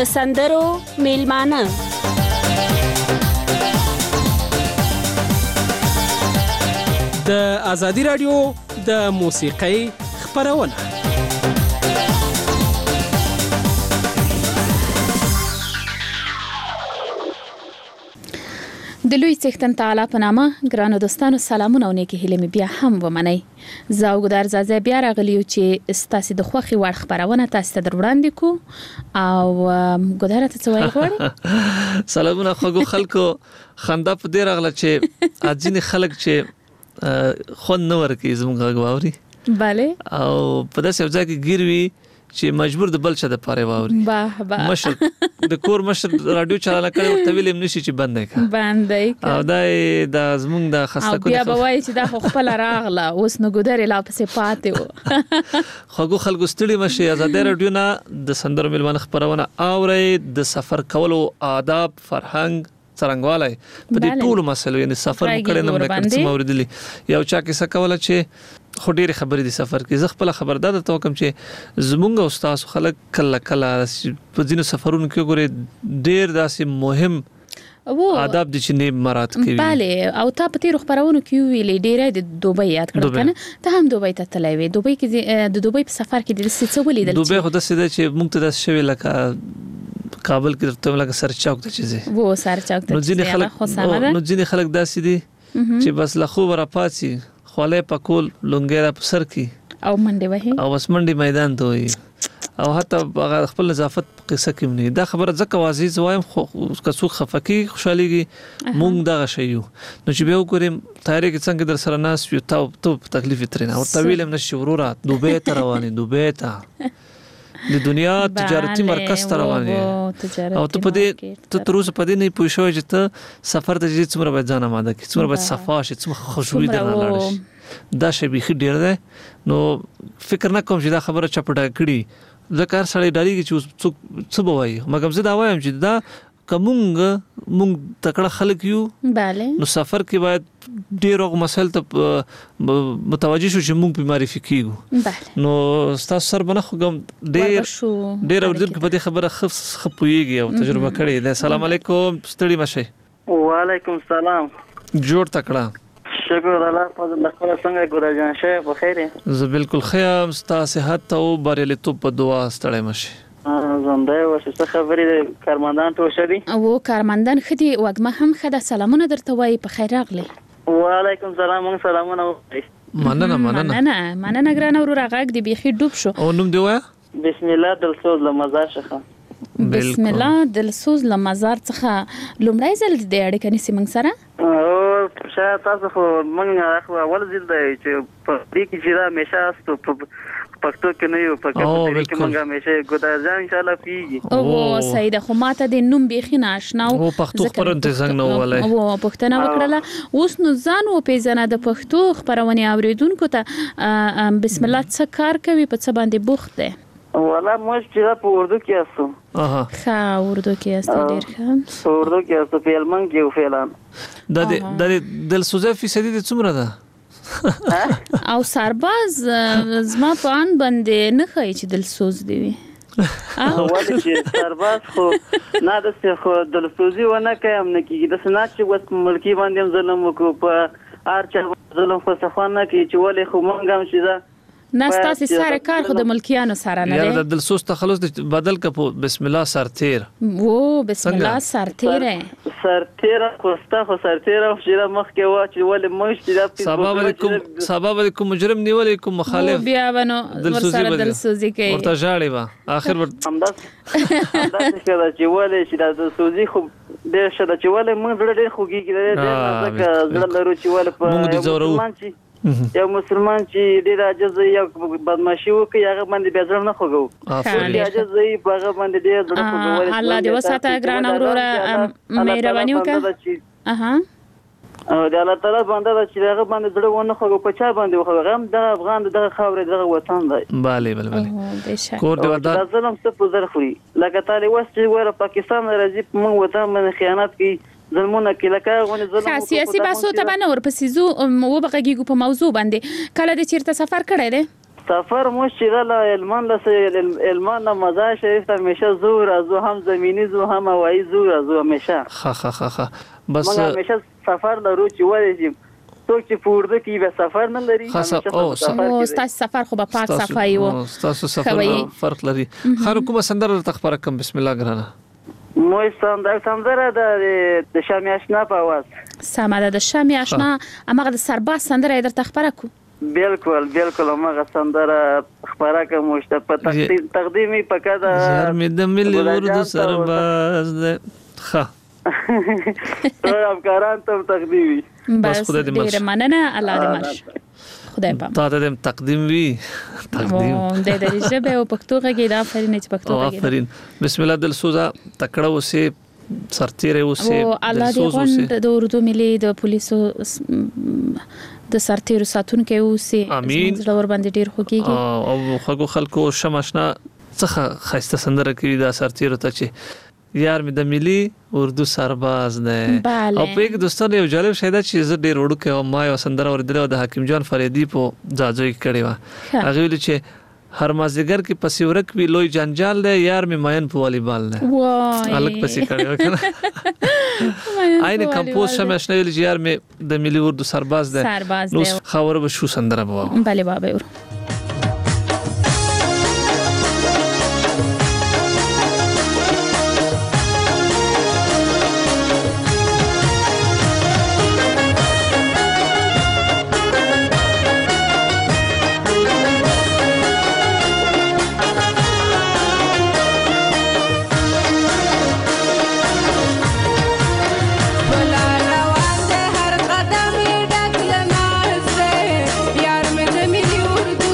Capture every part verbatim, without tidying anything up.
د سندرو میلمانه د ازادي رادیو د موسیقۍ خپرونه. د لوی څښتن تعالی په نامه ګرانو دوستانو سلامونه او نیکی هیله مې بیا هم ومنئ. زه او ګدار زازه بیا راغلی یو چې ستاسو د خوښي وړ خبرونه تاسو ته دروړاندې کو او ګدار ته څه وایي غواړي. سلامونه خو خلکو خندا په دې راغله چې اځینې خلک چې خون نه ورکی زموږ غواوري bale او په داسې ځای کې ګیروي چې مجبور د بل څه د پاره واوري. باه باه مشر د کور مشر رادیو چالانه کړي او تویل نشي چې بند نه کا بند نه او دای د زمونږ د خسته کو بیا به وایي چې دا خو خپل راغله اوس نو ګدر لا پسې پاتې و. خو خلکو ستړي مشي ازادي رادیو نه د سندرو میلمانه خبرونه اوري د سفر کولو آداب فرهنګ څرنګوالای په دې ټولو مسلو یعنی سفر کړي نه مکرڅ موردلی یو چا کې سکواله چې خو ډېر خبرې دي سفر کې زه خپل خبردار ته کوم چې زمونږ استاد خلک کله کله په ځینو سفرونو کې ګوري ډېر داسې مهم او آداب دي چې نه مراد کوي. bale او تا په تیر خبرونو کې ویلې ډېر د دوبۍ یاد کړل کنه ته هم دوبۍ ته تللی وې. دوبۍ کې د دوبۍ په سفر کې د څه ولیدل؟ دوبۍ خو د څه چې موږ ته د شوی لکه کابل کې ته لکه سر چوک ته چیزه وو سر چوک ته ځینې خلک نو ځینې خلک داسې دي چې بس له خو ورپاتې خولې پکول لونګیرا په سر کې او منډه وهي او بس منډه میدان ته وي او حتی خپل نظافت قصه کې نه دا خبره ځکه واضح زوایم خو کڅو خفقي خوشاليږي مونږ دغه شیو نو چې به وګورم تاریخ څنګه در سره ناس یو ته ته تکلیف ترنه او طویل هم نشي ورورا دوبه ته رواني دوبه ته د دنیا تجارتي مرکز ته رواني او ته په دې ته تر اوسه په دې نه پوه شوې چې ته سفر ته چې څومره باید ځان آماده کړې څومره باید صفا شي څومره خوشبوئی درنه لاړ شي دا شی به ډیر ده. نو فکر نه کوم چې دا خبره چپټه کړي ځکه هر سړی ډاریږي چې څوک څه بوایي مګم زه دا وایم چې دا کومنګ مونږ تکړه خلک یو bale نو سفر کې باید ډیر وګ مسل ته متوجي شو چې مونږ په معرفي کیږو نو تاسو سره بنه خو ډیر ډیر اوردن په دې خبره خف خپويږي او تجربه کړې ده. السلام علیکم ستړي مشه. وعلیکم السلام. جوړ تکړه شکر الله فضل الله څنګه ګورا جان شه په خیره زه بالکل خیام ستا صحت او بریالیتوب په دعا ستړي مشه. زنده وسه خبرې کارمندان ټول شدي او کارمندان خدي وګمه هم خدا سلامونه درته وای په خیر راغلی. وعلیکم السلام مون سلامونه مننه مننه مننه مننه ګرانه ورور هغه دی بيخي ډوب شو. او نوم دی وای بسم الله دلسوز لمزار شخه بسم الله دلسوز لمزار څخه لومړی ځل د اړیکې نسی موږ سره او شاید تاسو خو موږ خو اول ځل دی چې په دې کې چې دا همیشه است پښتو کې نه یو په کې موږ همیشه ګدار ځان ان شاء الله پیږي او سید خو ماته د نوم بيخي ناشنا او پښتو خبرونه څنګه نو ولای او پښتنه وکړه اوس نو ځان او پیژنه د پښتو خبرونه اوریدونکو ته بسم الله څه کار کوي په څه باندې بوخت ده؟ والا موږ چې په اردو کې اسو اها ښه اردو کې اسو ډیر ښه په اردو کې اسو په المن کې فعلان د د دلسوزه فیصدي د څومره ده او سرباز زما په ان باندې نه خای چې دلسوز دی وي ولې چې سرباز خو نه د څه خو دلسوزي ونه کوم نه کیږي د سنات چې وس ملکی باندې ظلم وکړو په ارچا ظلم خو صفانه کې چې ولې خو مونږ هم شي دا نستاسي سره کار خو د ملکیانو سره نه دی. د دلسوز تخلص بدل کپو بسم الله سرتیر وو بسم الله سرتیر سرتیر خوسته خو سرتیر او شیره مخ کې وا چې ولې مش چې سبب علیکم سبب علیکم مجرم نیولې کوم مخالف بیا ونو ور سره دلسوزي کوي ورته ژاړي وا اخر ور همداس همداس کړه چې ولې چې د دلسوزي خو ډېر شته چې ولې موږ ډېر خوږی کېږي ډېر ځکه زړه لرو چې ولې په یو مسلمان چې ډیر عاجز یو بدمعشي وکي هغه باندې بیا ځل نه خوګو افرین عاجز یې هغه باندې ډیر ځل خوګو الله دې وساته ګران اورور مهرباني وکړه اها او د الله تعالی باندې چې هغه باندې ځل ونه خوګو په چا باندې خوګو هم د افغان دغه خاورې دغه وطن دی bale bale bale کور دی ودا ظلم څه په ځل خوري لکه تعالی وسه ور پاکستان راځي موږ وطن باندې خیانت کوي ظلمونه کې لکه غونې ظلم سیاسي باسو ته باندې ورپسې زو و بغږیږو په موضوع باندې کله د چیرته سفر کړی دی سفر مش چیغه المان لسه المان مزار شریف تا همیشه زور از هم زمینی زو هم هوایی زور از همیشه خا خا خا خا بس ما همیشه سفر لرو چې ولې څوک چې پورده کې به سفر نه لري همیشه او ستاسو سفر خو به پاک صفای وو ستاسو سفر فرق لري خر کومه سندره تخبر کم بسم الله ګرانه مو سندره سندره د شامی آشنا په आवाज سماده د شامی آشنا امغه د سرباز سندره در تخبر کو بالکل بالکل امغه سندره خبره کوم چې په تقدیمي پکا دا یار مې د ملي اردو سرباز ده ښه ټول افکاران ته تقدیمي بس خدای دې ډیر مننه الله دې مش خدای پام تا ته تقدیم وی تقدیم د دې ژبه او پښتو غږی دا فرین چې پښتو غږی آفرین بسم الله دل سوزا تکړه وسه سرتیره وسه او الله دې غوند د اردو ملي د پولیسو د سرتیرو ساتونکو اوسه امين زړور باندې ډیر خوږیږي او خلکو خلکو شمشنا څخه خاصه سندره کوي دا سرتیرو ته چې یار مې د ملي اردو سرباز نه او په یک دوستانه یو جالب شایده چې زه ډیر وړو کې ما یو سندره اوریدل د حکیم جان فریدی په ځاځوي کړي و هغه ویل چې هر مازیګر کې پسیورک وی لوی جنجال دی یار مې ماین په والیبال نه وای الګ پسې کړي وکنه آینه کمپوز شمشنا ویل چې یار مې د ملي اردو سرباز ده نو خبره به شو سندره بوا بله بابا یار مې د ملي اردو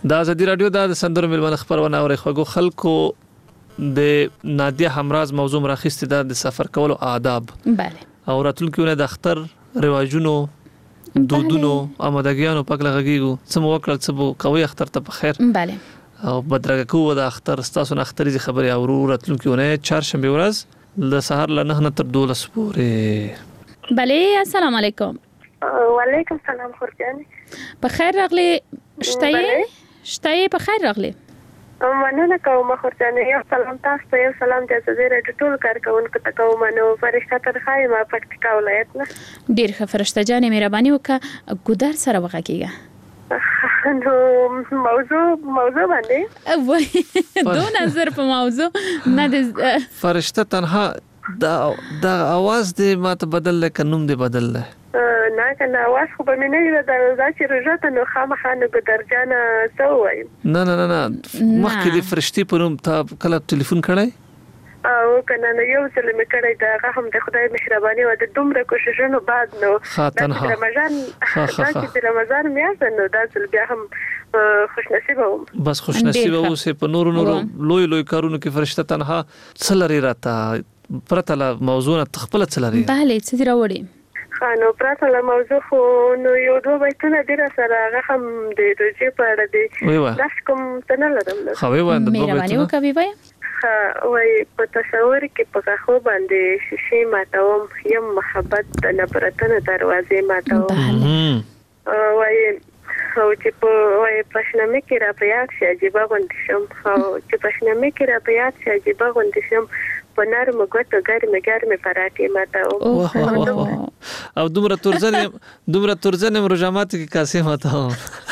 دا ازادي رادیو د سندرو ملمن خبرونه اوري خوګو خلکو د نادیه همراز موضوع راخسته د سفر کولو آداب بله او راتلونکو نه د اختر رواجونو دودونو آمادګیانو پک لګیږو سم وکړل سبو کوي اختر ته په خیر بله او بدرګه کوو د اختر تاسو نه اختر زی خبري او راتلونکو نه چهارشنبه ورځ د سحر له نه تر دولس پورې بله السلام علیکم وعلیکم السلام خورجان په خیر راغلی شته شته په خیر راغلی مننه کوم خورجان یو سلام تاسو ته یو سلام د زیره ټول کارکونکو ته کوم نو فرشته تر خایمه پکتیکا ولایت نه ډیر ښه فرشته جانې مهرباني وکړه ګودر سره وغږیږه نو موضوع موضوع باندې وای دو نظر په موضوع نه د فرشته تنها دا دا आवाज دې ماته بدل لکه نوم دې بدل له نه کنه आवाज خو به مې نه دا دا چې رجاته نو خامخانه ګدر جانا سو وای نه نه نه نه مخکې د فرشتي په نوم ته کله ټلیفون کړای او کنه نو یو ځل مې کړی دا هغه هم د خدای مهرباني او د دومره کوششونو بعد نو خاطنها رمضان چې رمضان میاشت نو دا ځل بیا هم خوش نصیب وم بس خوش نصیب اوسه په نور نور لوی لوی کارونو کې فرشته تنها څلري راته پرته لا موضوع تخپل څلري بله څه راوړي خانو پراته له موضوع خو نو یو دوه بیتونه ډیر سره هغه هم د روزي په اړه دي داس کوم څه نه لرم خو وی وند دوه مهرباني وکوي وای ها وای په تصور کې په خو باندې شیشې ماتوم یم محبت د نفرتونو دروازې ماتوم وای او چې په وای پښنامه کې را پیاک شي عجیب غوندې شم او چې پښنامه کې را پیاک شي عجیب غوندې شم په نرم غوټو ګرمه ګرمه پراټې ماتاو او دومره تورزن دومره تورزن رجامات کې کاسه ماتاو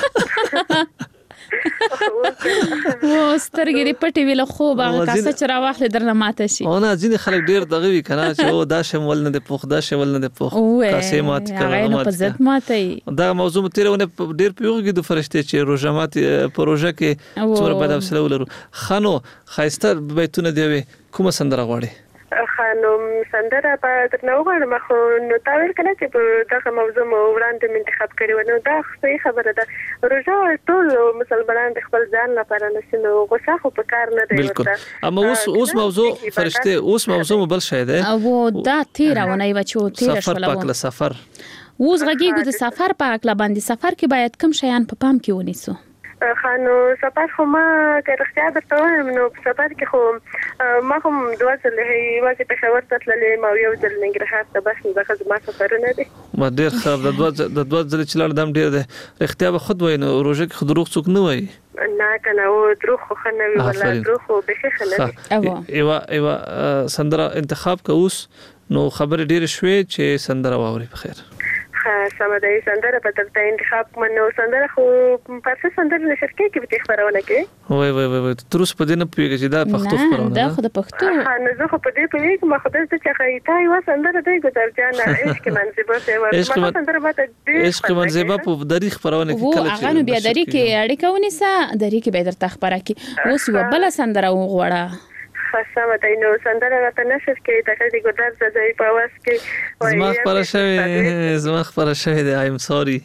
و سترګې دې پټې ویل خو باغ کاسه چر واخل درنه ماته شي او نه ځینې خلک ډیر دغه وی کنه چې او دا شمول نه د پوخ دا شمول نه د پوخ کاسه مات کړه مات په ضد ماته دا موضوع تیرونه ډیر پیوږي د فرشته چې روجامات پروژه کې څومره بد افسره ولرو خانو خایسته بیتونه دی کومه سندره غواړي خانم سندره په درنو غواړم خو نو تا ویل کنه چې دغه موضوع مو وړاندې منتخب کړی و نو دا صحیح خبره ده روزه ټول مسلمانان د خپل ځان لپاره نشي نو غوسه خو په کار نه دی ورته اما اوس اوس موضوع فرشته اوس موضوع بل شی ده او دا تیرونه و چې تیر شول سفر پاک له سفر اوس غږیږي د سفر پاک له باندې سفر کې باید کم شیان په پام کې ونیسو خانو سفر خو ما که رښتیا درته وایم نو په سفر کې خو ما هم دوه ځله یوازې پېښور ته تللې ما یو ځل ننګرهار ته بس نو دغه زما سفرونه دي ما ډېر ښه د دوه د دوه ځله چې لاړ دم ډېر دی رښتیا به خود وایي نو روژه کې خو دروغ څوک نه وایي نه کنه او دروغ خو ښه نه وي ولا دروغ خو بیخي ښه نه دي یوه یوه سندره انتخاب که اوس نو خبرې ډېرې شوې چې سندره واوري په خیر سمه ده سندره په درته انتخاب منو سندره خو پارسي سندره نشر کې کې به خبرونه کې وای وای وای تر اوسه په دې نه پیږي چې دا پښتو خبرونه ده دا خو د پښتو ها نه زه خو په دې پیږم ما خو دې چې خایتا یو سندره دی ګذر جان عشق منځبه سه ما سندره ماته دې عشق منځبه په دری خبرونه کې کله چې هغه بیا دری کې اړیکه ونیسه دری کې به درته خبره کې اوس یو بل سندره وغوړه خاصه ده نو سندره راته نشر کې د خدای ګدار زړی په واس کې زما خبره شوی زما خبره شوی دی ایم سوري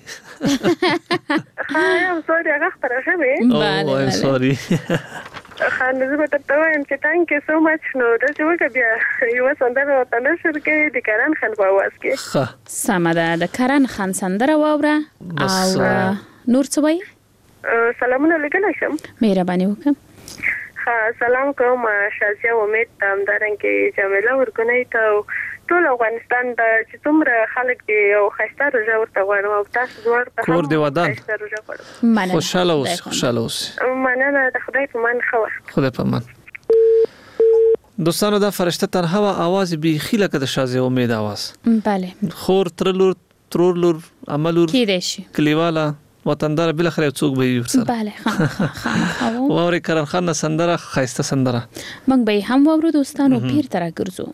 ایم سوري هغه خبره شوی او ایم سوري خان زه به ته وایم چې تانک یو سو مچ نو دا چې وکړه بیا یو سندره راته نشر کې د کران خان په واس کې سمه ده د کران خان سندره واوره او نور څه وای سلامونه لګل شم مهرباني وکړه سلام کوم شازیا امید تام درنګ جمیله ورګنی ته ټول افغانستان د چې څومره خلک دی او خسته روزه ورته غواړم او تاسو دوار ته کور دی ودان خوشاله اوس خوشاله اوس مننه د خدای په مان خو خدای په مان دوستانو دا فرشته تنها وا आवाज به خیله کده شازیا امید आवाज bale خور ترلور ترورلور عملور کیدشي کلیواله وطندار بل خره څوک به یو سره bale خام خام ووري کرن خان سندره خایسته سندره موږ به هم وورو دوستانو پیر تر ګرځو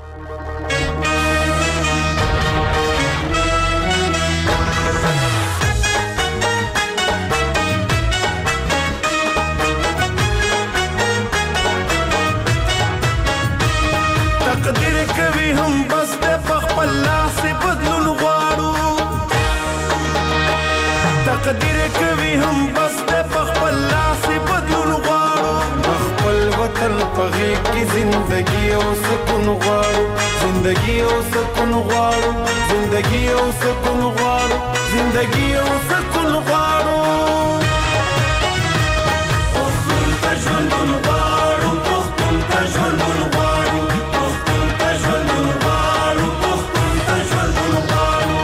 تقدیر کوي هم بس د خپل لاس بدلون غواړو تقدیر کوي هم بس د خپل غواړو زندگی او سکون غواړو زندگی او سکون غواړو زندگی او سکون غواړو پښتون ته ژوند غواړو پښتون ته ژوند غواړو پښتون ته ژوند غواړو پښتون ته ژوند غواړو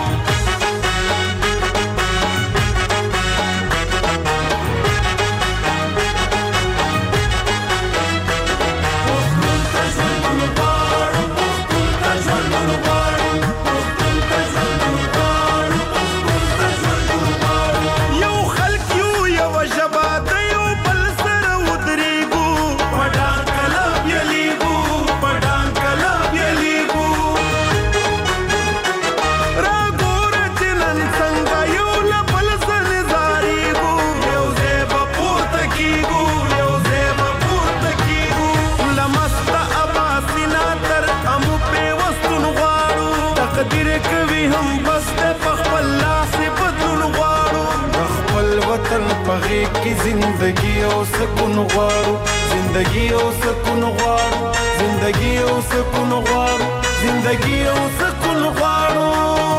की जिंदगी او سکون غواړو زندگی او سکون غواړو زندگی او سکون غواړو زندگی او سکون غواړو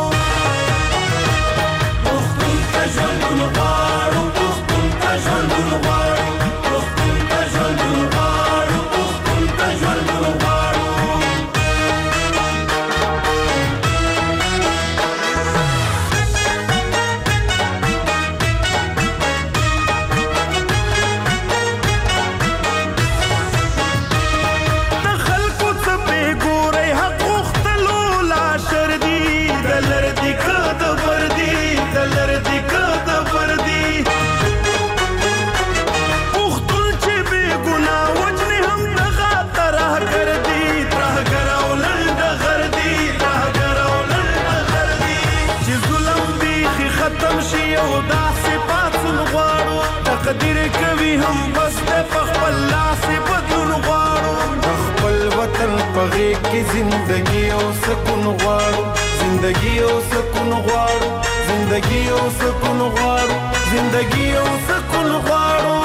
پښتون ته ژوند غواړو پښتون ته ژوند غواړو پښتون ته ژوند غواړو پښتون ته ژوند غواړو تقدیر کوي هم بس په خپل لاس بدلون غواړو خپل وطن په غېږ کې زندگی او سکون غواړو زندگی او سکون غواړو زندگی او سکون غواړو زندگی او سکون غواړو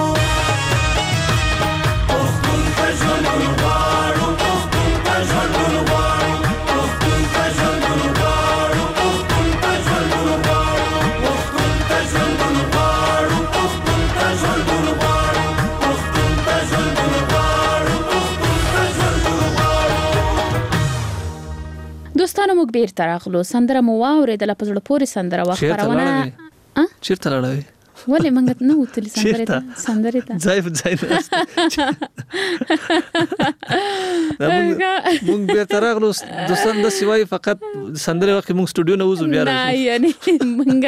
پښتون ته ژوند غواړو پښتون ته ژوند غواړو پښتون ته ژوند غواړو پښتون ته ژوند غواړو پښتون ته ژوند غواړو دوستانو موږ بیرته راغلو سندره مو واورېدله په زړه پورې سندره وه خپرونه چېرته لاړوې ولې موږ نه وتلي سندرې ته سندرې ته ځای په ځای ناست موږ بیرته راغلو دوستان داسې وایي فقط سندرې وخت موږ سټوډیو نه وځو بیا نه یعنې موږ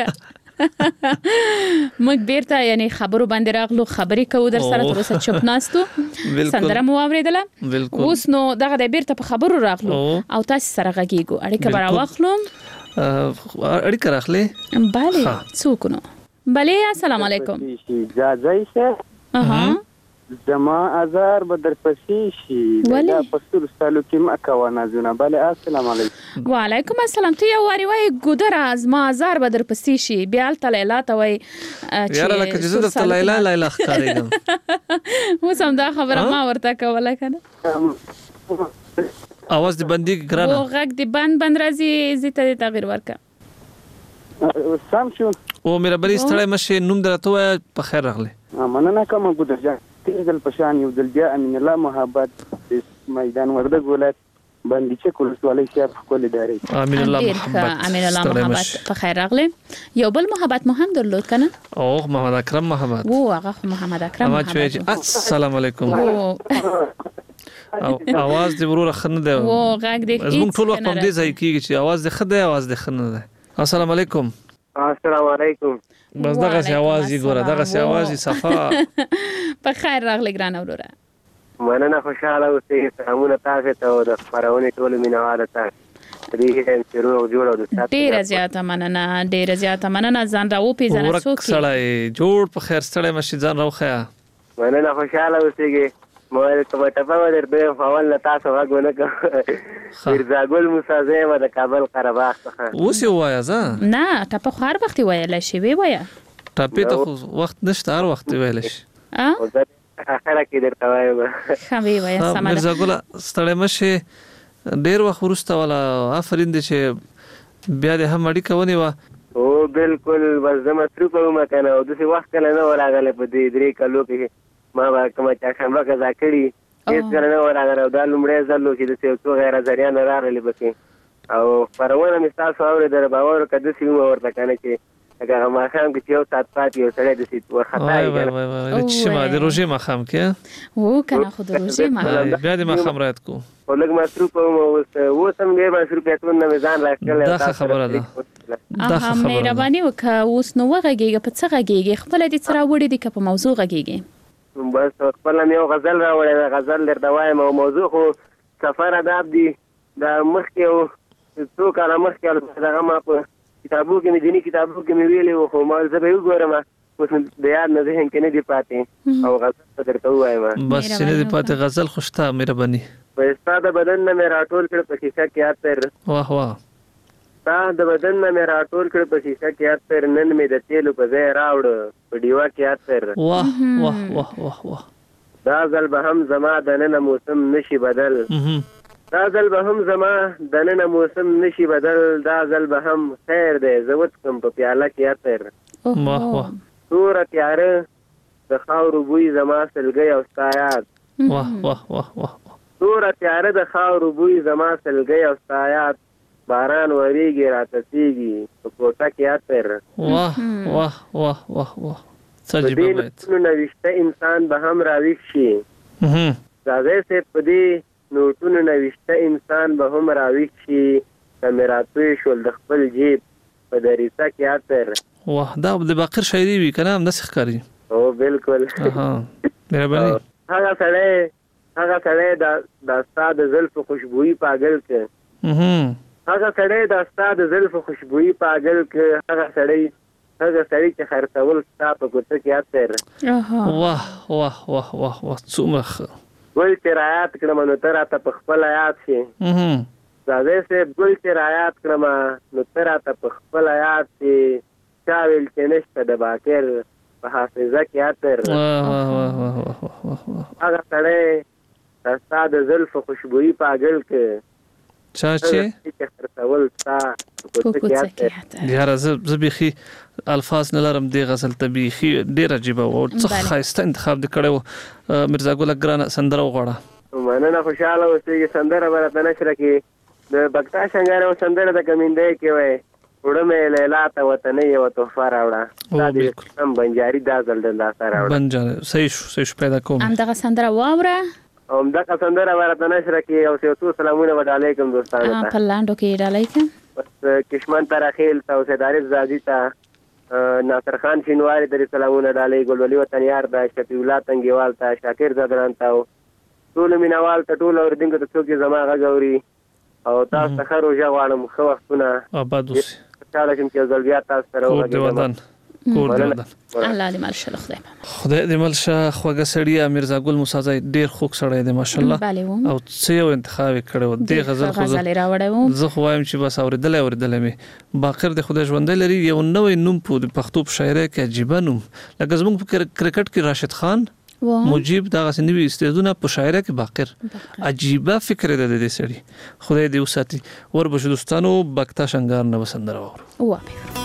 موږ بیرته یعنی خبرو باندې راغلو خبرې کوو در سره تر اوسه چپ ناستو سندره مو واورېدله اوس نو دغه د بیرته په خبرو راغلو او تاسو سره غږیږو اړیکه به راواخلو اړیکه راخلې بله څوک نو بله السلام علیکم جاځی شه اها زما ازار به در پسې شي دا پستور سالو کې مکه نازونه بله السلام علیکم وعلیکم السلام ته یو واری وای ګودر ازما ازار به در پسې شي بیا ته لیلا ته وای یاره لکه چې زه ته لیلا لیلا ښکارېږم اوس هم دا خبره ما ورته کوله کنه اواز دې بندي ګرانه او غږ دې بند بند راځي زه ته تغیر ورکا سم شو او مې ربري ستړی مشه نوم درته وای په خیر راغله مننه کوم ګودر جان تیزل پشان یو دل بیا امین الله محبت میدان وردګ ولایت باندې چې کولسوالۍ شهر خپل ادارې امین الله محبت امین الله محبت په خیر راغله یو بل محبت مهم درلود کنه او محمد اکرم محمد او هغه محمد اکرم محمد السلام علیکم او आवाज دې ورور خنه ده او غږ دې زموږ ټول وخت په دې ځای کېږي چې आवाज دې خده आवाज دې خنه ده السلام علیکم السلام علیکم بس دغه سي आवाज یې ګوره دغه سي आवाज یې صفا په خیر راغلی ګران وروره مننه خوشاله اوسئ سلامونه تاسو ته او د خبرونه ټول مینواله ته دې چې روغ جوړ او د سات ډیره زیاته مننه ډیره زیاته مننه ځان راو پیژنه څوک سړی جوړ په خیر ستړی مشي ځان راوخیا مننه خوشاله اوسئ موږ کومه ټپه ودر به فاول تاسو غوونه کو مرزا ګل موسی زیم د کابل قره څخه اوس یو وای ځه نه ټپه خو هر وخت ویل شي وی وای ټپه ته وخت نشته هر وخت ویل شي اخره کې درته وایم. خبي وای سمه مرزا ګل ستړی مشه ډیر وخت ورسته ولا آفرین دې چې بیا دې هم اړیکه ونیوه. او بالکل بس زه مصروف وم کنه او داسې وخت کله نه وراغلی په دې درې کلو کې ما به کومه چهارشنبه قضا کړي هېڅ کله نه وراغلی او دا لومړی ځل و چې داسې یو څو غیر ازریان راغلي پکې او خپرونه مې ستاسو اورېدله باور وکړه داسې ومه ورته که نه چې لکه هغه ماښام کې چې یو ساعت پاتې یو سړی داسې ورخطا وای وای وای وای چې ما د روژې ماښام کې و کنه خو د روژې ماښام بیا دې ماښام رایت کو خو لږ مصروف وم اوس اوس هم ډېر مصروفیتونه مې ځان راښکلی دا ښه خبره ده. دا هم مهرباني وکړه اوس نو وغږېږه په څه غږېږې خپله دې څه راوړې دي که په موضوع غږېږې؟ بس خپله مې یو غزل راوړی دی غزل درته وایم او موضوع خو سفر اداب دي دا مخکې یو څو کاله مخکې دغه ما په کتابو کې مې دیني کتابو کې مې ویلي وو خو ما زه به یې وګورم اوس د یاد نه ذهن کې نه دي پاتې او غزل به درته ووایم. بس چې نه دي پاتې غزل خو شته مهرباني. ستا د بدن نه مې راټول کړ په ښیښه کې عطر واه واه ستا د بدن نه مې راټول کړ په ښیښه کې عطر نن مې د تیلو په ځای راوړه په ډیوه کې عطر. واه واه واه واه واه دا ځل به هم زما دننه موسم نشي بدل دا ځل به هم زما دننه موسم نشي بدل دا ځل به هم خیر دی زه وڅکم په پیاله کې عطر. واه واه توره تیاره د خاورو بوی زما سلګۍ او ستا یاد. واه واه واه واه توره تیاره د خاورو بوی زما سلګۍ او ستا یاد باران وریږي راته په کوټه کې عطر. واه واه واه واه واه څه عجیبه بیت. نو نوشته انسان به هم راویښ شي راځئ صاحب په دې نوټونو نوشته انسان به هم راویښ شي که مې راتوی شول د خپل جیب په دریڅه کې عطر. واه دا د باقر شاعري وي که نه همداسې ښکاري. او بالکل مهرباني. هغه سړی هغه سړی دا ستا د زلفو خوشبويي پاگل که هغه سړی دا ستا د زلفو خوشبويي پاگل که هغه سړی هغه سړی چې خرڅول ستا په کوڅه کې عطر. واه واه واه واه واه څومره ښه. ګل چې رایات کړم نو ته راته په خپله یاد شي راځئ صاحب ګل چې رایات کړم نو ته راته په خپله یاد شي چا ویل چې نشته د باقر په حافظه کې عطر. هغه سړی دا ستا د زلفو خوشبويي پاگل که چا چې خرڅول ستا په کوڅه کې عطر. یاره زه بیخي الفاظ نه لرم دې غزل ته بیخي ډېر عجیبه و څه ښایسته انتخاب دې کړی و. مرزا ګله ګرانه سندره وغواړه. مننه خوشحاله اوسېږي سندره به راته نشره کړي د بکتا شنګار یو سندره د کمیندۍ کې وایي وړه مې لیلا ته وطنۍ یوه تحفه راوړه دا دې هم بنجاري دا ځل د لاسه راوړه. بنجاري صحیح شو صحیح شو پیدا کوم همدغه سندره واوره او همدغه سندره به راته نشره کړي او یو څو سلامونه به ډالۍ کړم دوستانو ته. په لاندو کې ډالۍ کړم بس کشمن ته راخیل ته او سیدارف زادي ته ناصر خان شینواري درې سلامونه ډالۍ ګلولي وطنیار ته شفیع الله تنګیوال ته شاکر زدران ته ټولو مینوال ته ټولو اورېدونکو ته څوک یې زما غږ اوري او تاسو ته ښه روژه غواړم ښه وختونه آباد اوسئ. خوشحاله شم چې یو ځل بیا تاسو سره وغږېدم. کور دې ودان. الله دې مل شه خدای خدای دې مل شه. خوږه سړی مرزا ګل موسی ډیر خوږ سړی دی ماشاءالله او څه یو انتخاب کړو دې غزل خو زه خو وایم چې بس اوریدل اوریدل مې باقر د خدای ژوند لري یو نوې نوم په پښتو شاعرۍ کې عجیب نوم لکه زموږ په کرکټ کې راشد خان مجيب دا غسنوي استعدادونه په شاعرۍ کې باقر عجیبه فکر ده د دې سړي خدای دې وساتي. ور بشو دوستانو بکتا شنګار نه وسندره وره واه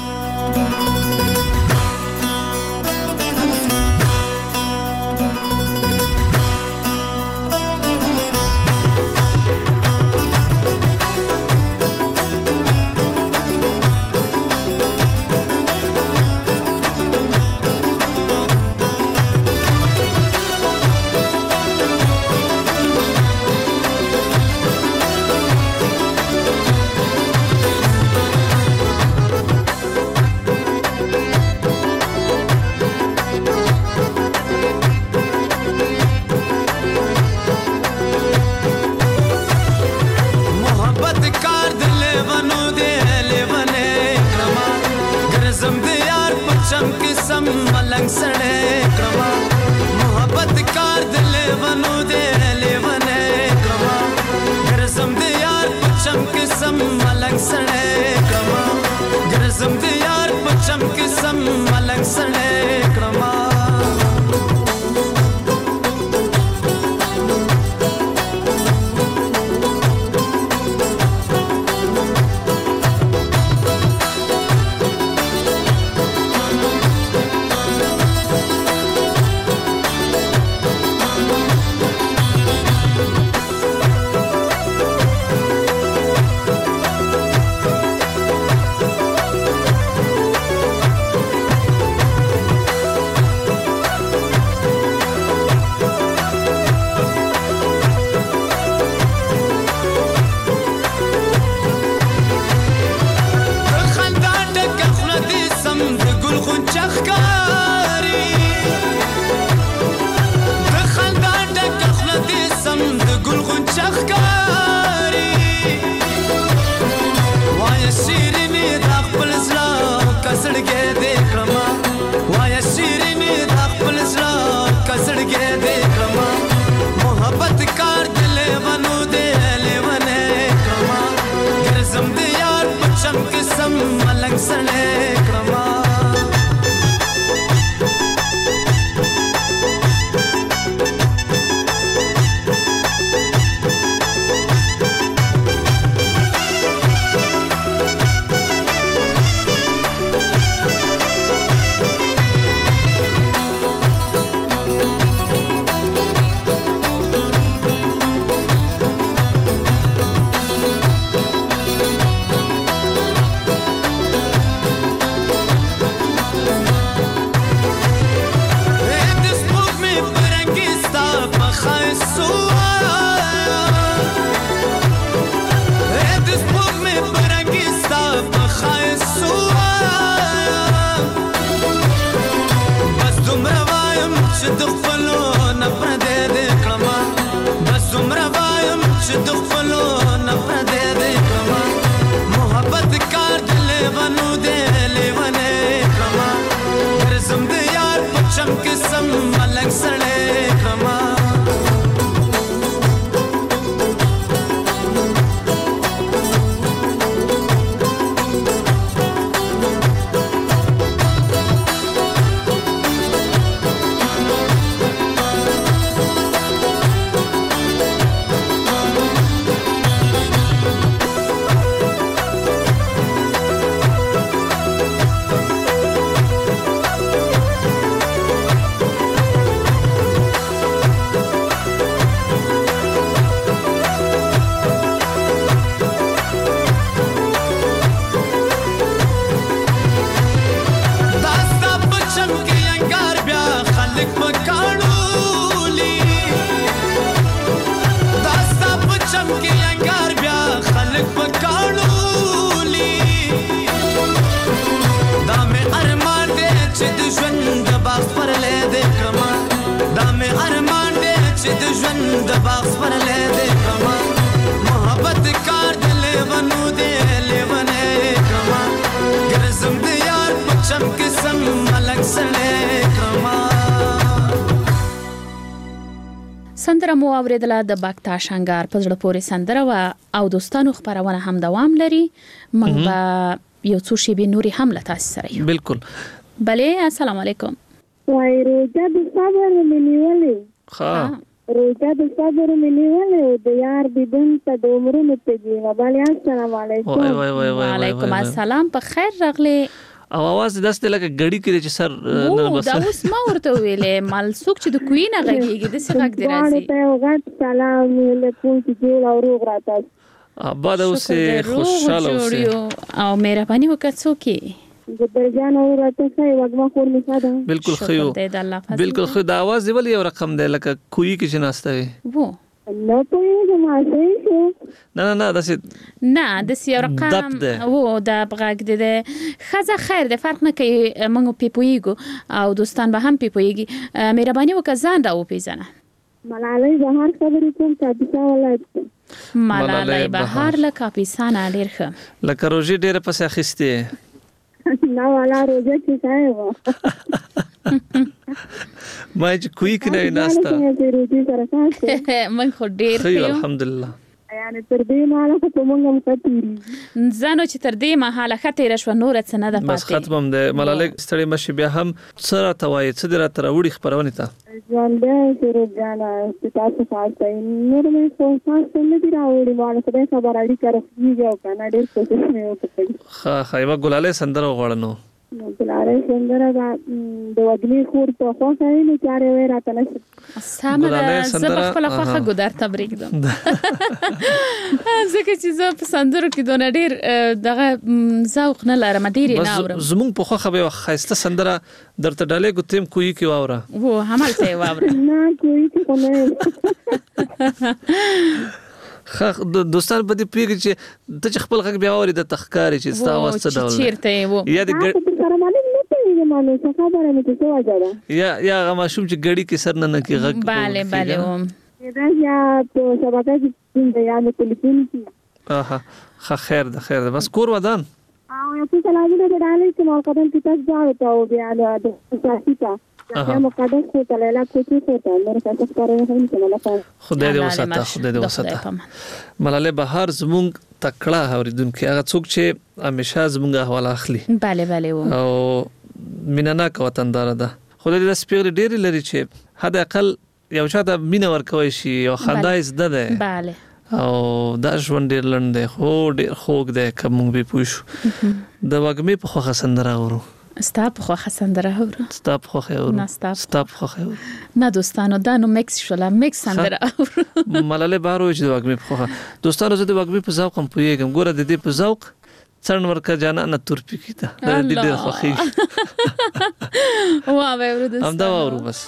سره مو اوریدله د بکتا شنګار په زړه پورې سندره وا او دوستانو خبرونه هم دوام لري موږ به یو څو شیبې نوري هم له تاسو سره یو بالکل بله السلام علیکم وای روزه د صبر منیولې ها روزه د صبر منیولې او د یار دیدن ته د عمرونو تجیبه بله السلام علیکم وای وای وای وای وعلیکم السلام په خیر راغلی او आवाज داسته لکه غړی کړي چې سر نه بس دا اوس ما ورته ویلې مال څوک چې د کوینه غږیږي د څه غږ دی راځي ته غټ سلام علیکم چې جوړ او روغ راته اباد اوسه خوشاله اوسه او مهرباني وکړه څوک د برجان او راته څه وګما خور می ساده بالکل خيو بالکل خو دا आवाज دی ولې یو رقم دی لکه کوی کې جناسته وي وو نو په ما شي نه نه نه داسې نه د سیو رقم وو دا بغاګ د خزه خیر د فرق نه کوي موږ پیپویګو او دوستان به هم پیپویګي مهرباني وکړه ځان دا و پیژنه ملالۍ بهار خبرې کوم کاپیسا ولایت ملالۍ بهار له کاپیسا نه ډیر ښه لکه روزي ډیره پسې اخیسته نه والا روزه کې ځای و ما چې کوی کنه ناستا من خو ډیر خیر الحمدلله یعنی تر دې ماله ته مونږ هم کتیری زانو چې تر دې ماله خته رشو نور څه نه ده پاتې بس ختمم ده ملالۍ ستړي مشي بیا هم سره توای څه دره تر وړي خبرونه تا ځان دې سره جانا چې تاسو فاصله نور مې څو فاصله نه دی راوړي ماله څه خبر اړي کړی او کنه ډیر کوشش مې وکړ ها خایبه ګلاله سندره غوړنو نو بلاره سندره د وګنی خور په خوا کوي نو چاره وې راته نشي سمه زه په خپل خواخه ګودر تبریک دم ځکه چې زه په سندرو کې دونه ډیر دغه ذوق نه لرم ډیر نه اورم زمونږ په خواخه به خاصه سندره درته ډالې ګوتیم کوی کې واوره وو همالته واوره نه کوی کې کومه خ دوستان په دې پیګ چې ته خپل غږ بیا اوري د تخکاری چې ستا واست ډول چیرته وو یا د یا یا غما شوم چې ګړی کې سر نه نه کې غږ bale bale و دا یا په شبکه کې د یا په ټلیفون کې اها خ خیر ده خیر ده بس کور ودان او یو څه لازم ده ډالې چې ما قدم کې تاسو ځاو ته او بیا د ساتیتا یا مقدس کو تللا کو چې ته نور څه کارونه هم کوله خدای دې وساته خدای دې وساته ملاله بهار زمونږ تکړه اوریدونکو هغه څوک چې همیشه زمونږ حواله اخلي bale bale و او مینناک وطندار ده خدای دې سپیغ ډیر لري چې حد اقل یو چاته مینه ورکوي شي او خندای زده ده bale او دا ژوند ډیر لنډ دی خو ډیر خوږ دی کوم به پوښ د وګمې په خوخه سندره اورو ستا په خوخه سندره اورو ستا په خوخه اورو نه ستا ستا په خوخه اورو نه دوستانو دا نو میکس شولا میکس سندره اورو ملاله بارو چې د وګمې په خوخه دوستانو زه د وګمې په ذوق هم پوهیږم ګوره د دې په ذوق څن ورکه جانا نه تور پکیته د دې ډیر خوخي واه به ورو دوستانو هم دا اورو بس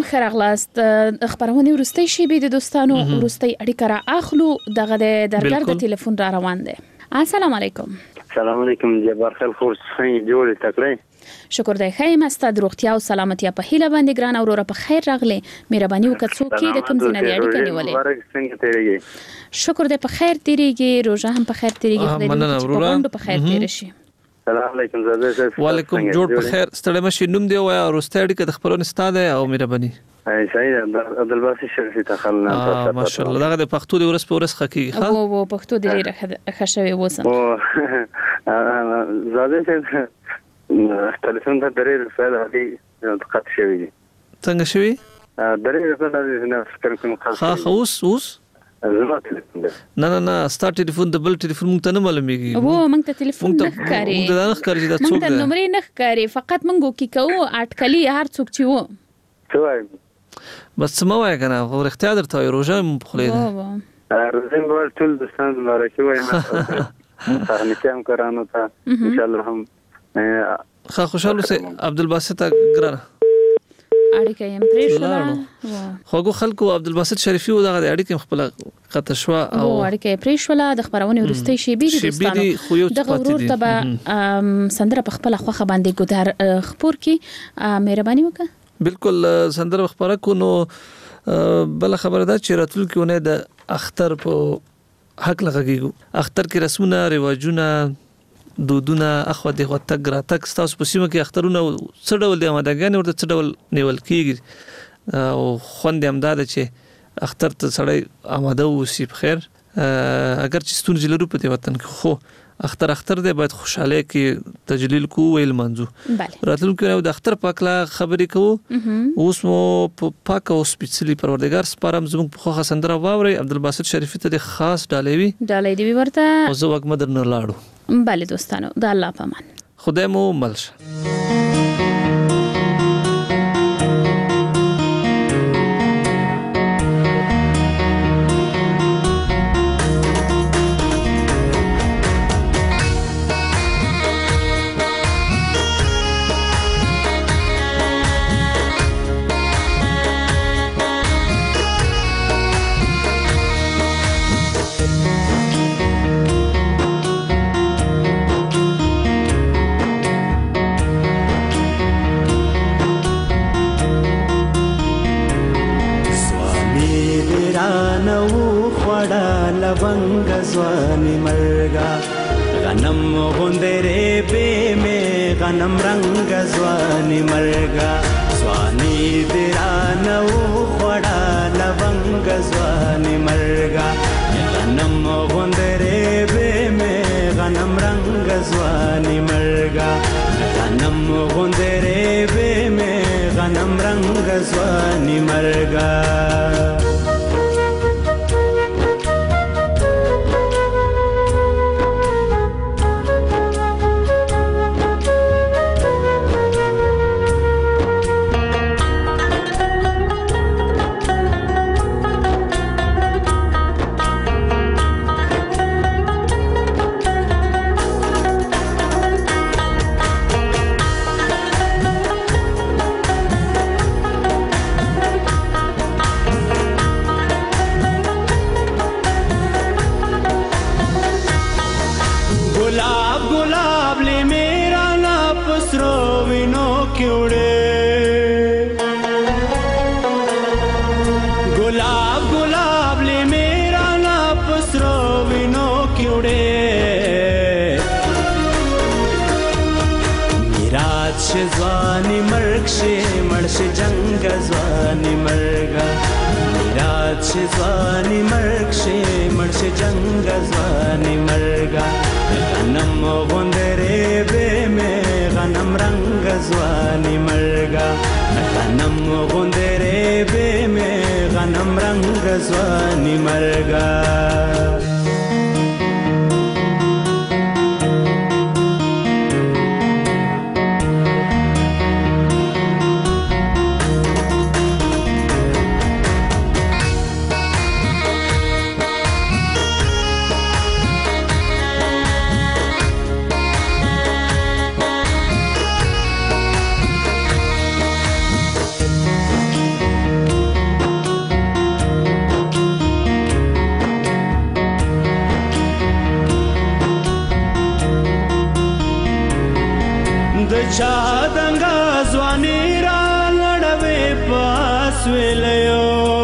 خراغلاست خبرونه ورستي شي به د دوستانو ورستي اړیکه را اخلو دغه د درګر د ټلیفون را روان دي. السلام علیکم. السلام علیکم جبار خیر خو څنګه جوړ تکړه شکر دی خیم است د روغتیا او سلامتی په هیله باندې ګران اورور په خیر راغله مهرباني وکړو کې د کوم ځای نه اړیکه نیولې شکر دی په خیر تیریږي روزه هم په خیر تیریږي خدای په خیر تیر شي. السلام علیکم زاده صاحب وعلیکم جوړ په خیر ستړي مشي نوم دی او ورسته اړیکه د خبرونه ستاده او مهرباني اي صحیح عبدالباسط شریفي تخلنا ماشاءالله دغه د پښتو د ورس په ورس خکې ها او پښتو د لري خښوي وسم زاده صاحب تلیفون ته درې رساله هدي قط شوی څنګه شوی درې رساله نه فکر کوم خاص ها اوس اوس نه نه نه ستا ټلیفون د بل ټلیفون مونږ ته نه معلومیږي او مونږ ته ټلیفون نه ښکاري مونږ ته نه ښکاري دا څوک دی مونږ ته نمبر نه ښکاري فقط مونږ کی کوو اټکلی هر څوک چې وو څه وایم بس ما وای کنه خو اختیار درته روزه مې خلیده روزه مې ټول دوستان مبارکي وایم تهنیت هم کرانو ته ان شاء الله هم خا خوشاله سي عبدالباسط ګرانه اړیکه يم پریښولا خوګو خلکو عبدالباسط شریفي او دغه اړیکه خپل قطع شو او اړیکه پریښولا د خبرونه ورستي شي بي دوستانو د غرور تبع سندره په خپل خوخه باندې ګدار خپور کی مهرباني وکړه بالکل سندره خبره کو نو بل خبره ده چې راتلونکي د اختر په حق لګیږو اختر کې رسمونه رواجونه دودونه اخو دغه تګ را تک تاسو په سیمه کې اخترونه څه ډول دي مادهګان ورته څه ډول نیول کیږي او خوند هم داده چې اختر ته سړی آماده وسی په خیر اگر چې ستونزې لرو په وطن کې خو اختر اختر دی باید خوشاله کې تجلیل کو ویل منځو راتلونکي نو د اختر پاکلا خبرې کوو اوس مو په پاک او سپیڅلی پروردگار سپارم زموږ په خوخه سندره واوري عبدالباسط شریفي ته د خاص ډالوي ډالې دی ورته او زه وګ مدر نه لاړو بله دوستانو د الله پامان خدای مو ملش लवंग ज़्वानी मरगा गनम गुंदरे बे में गनम रंग ज़्वानी मरगा ज़्वानी दिरानौ खड़ा लवंग ज़्वानी मरगा गनम गुंदरे बे में गनम रंग ज़्वानी मरगा गनम गुंदरे बे में गनम रंग ज़्वानी मरगा ज़्वानी मर्ग से मर्श जंग ज़्वानी मर्गा मिराज से ज़्वानी मर्ग से मर्श जंग ज़्वानी मर्गा गनम गुंदरे बे में गनम रंग ज़्वानी मर्गा गनम गुंदरे बे में गनम रंग ज़्वानी मर्गा چا دنګا ځواني را لړوي پاس ویلو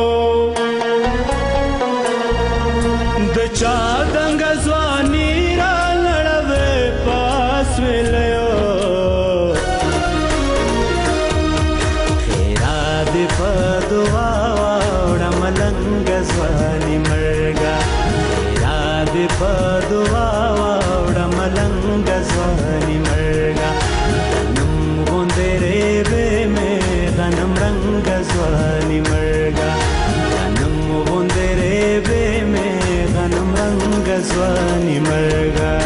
د چا دنګا ځواني را لړوي پاس ویلو خیرا دې په دعا وړه ملنګ ځواني مرګا خیرا دې په دعا وړه ملنګ ځواني مرګا غنم غوندې ریبې مې غنم رنګ ځواني مرګا غنم غوندې ریبې مې غنم رنګ ځواني مرګا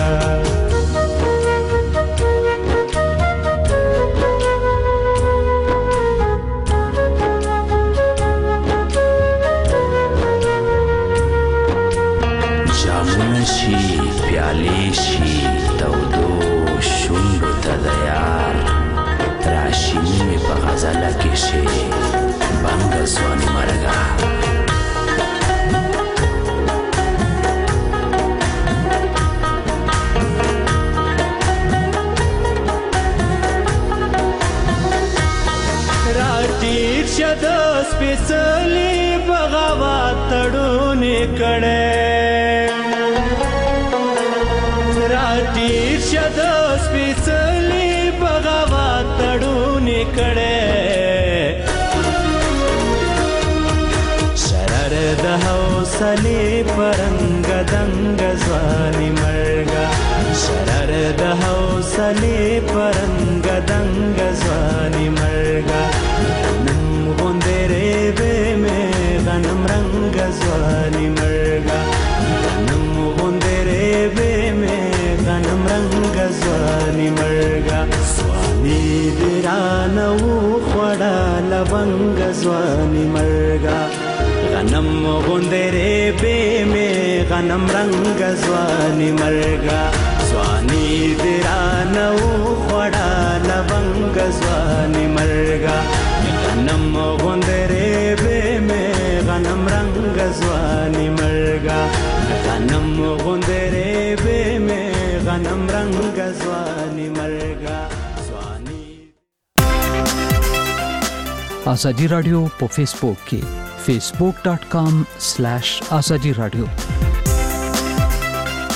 جامونه شي پیالې شي تودو شونډو ته د یار راشي مې په غزله کې شي بنګه ځواني مرګه راټیر شه د سپېڅلي بغاوت تړونې کړی راټیر شه د سپېڅلي بغاوت تړونې کړی شرر د حوصلې پرنګ دنګ ځواني مرګه شرر د حوصلې پرنګ دنګ ځواني مرګه غنم غوندې ریبې مې غنم رنګ ځواني مرګه غنم غوندې ریبې مې غنم رنګ ځواني مرګه ځواني دې رانه وخوړه لونګ ځواني مرګه غنم غوندې ریبې مې غنم رنګ ځواني مرګه ځواني دې رانه وخوړه لونګ ځواني مرګه غنم غوندې ریبې مې غنم رنګ ځواني مرګه غنم غوندې ریبې مې غنم رنګ ځواني مرګه ځواني آزادی رادیو په فیسبوک کې facebook dot com slash azadi radio